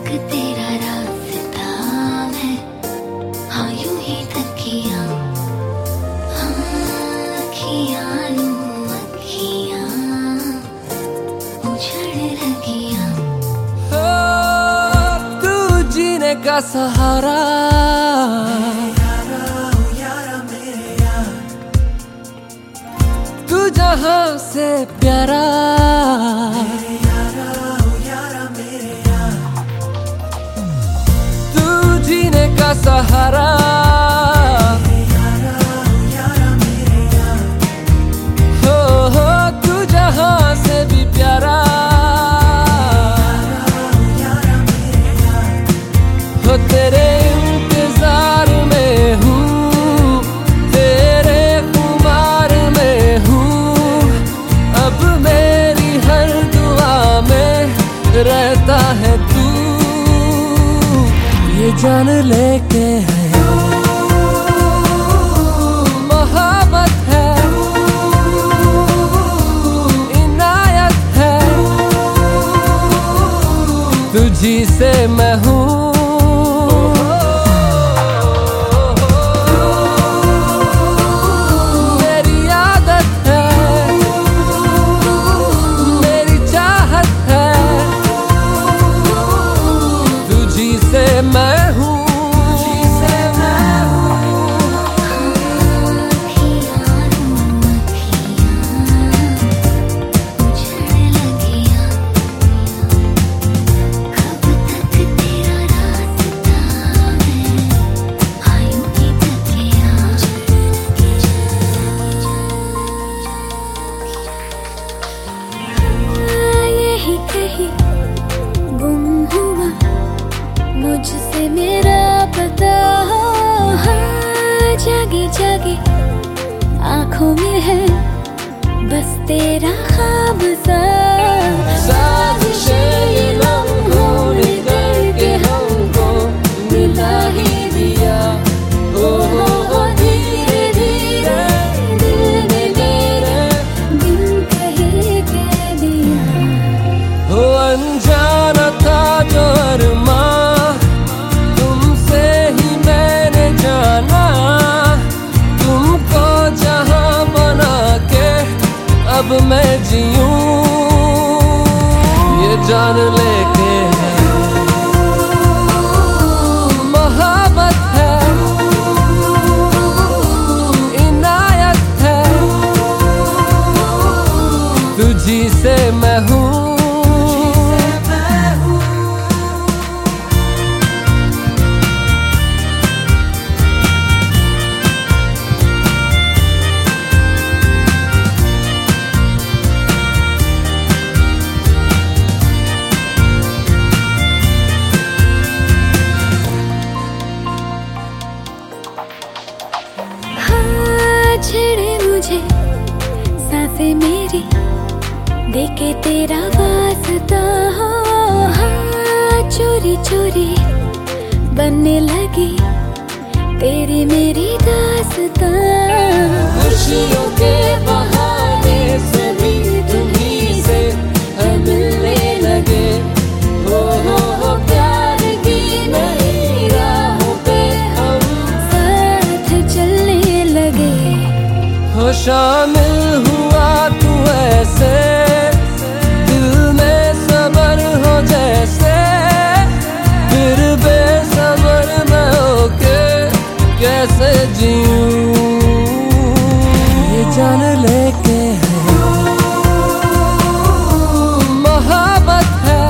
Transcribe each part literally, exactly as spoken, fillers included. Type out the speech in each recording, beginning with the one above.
तेरा रास्ता मैं, हाँ यूं ही तकिया, हाँ अखियाँ यूं अखियाँ उछड़ लगियाँ। हो तू जीने का सहारा, तू जहां से प्यारा, तू जीने का सहारा, हो हो तू जहां से भी प्यारा, हो तेरे इंतजार में हूँ, तेरे खुमार में हूँ, अब मेरी हर दुआ में रहता है तू, ये जान लेके है मोहब्बत है, इनायत है, तुझी से मैं हूँ। मैं हूँ मुझसे मेरा पता, हाँ जागे जागे आँखों में है बस तेरा ख्वाब सा, साजिशें ये लम्हों ने करके हमको मिला ही दिया, ओ हो हो धीरे धीरे दिल ने मेरे दिल कहे कह दिया, हो अनजाना था जो अरमां अब मैं जीऊं, ये जान लेके है मोहब्बत है, इनायत है, तुझी से मैं हूँ। छेड़े मुझे सांसें मेरी, देखे तेरा वास्ता, हाँ चोरी चोरी बनने लगी तेरी मेरी दास्तां, खुशियों के बहाने सभी तुम्हीं से मिलने लगे, हो हो हो प्यार की नई राहों पे हम साथ चलने लगे, हो शामिल हुआ तू ऐसे दिल में सबर हो जैसे, फिर बेसबर मैं होके कैसे जीऊं, ये जान लेके है मोहब्बत है,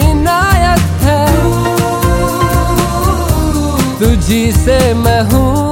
इनायत है, तुझी से मैं हूँ।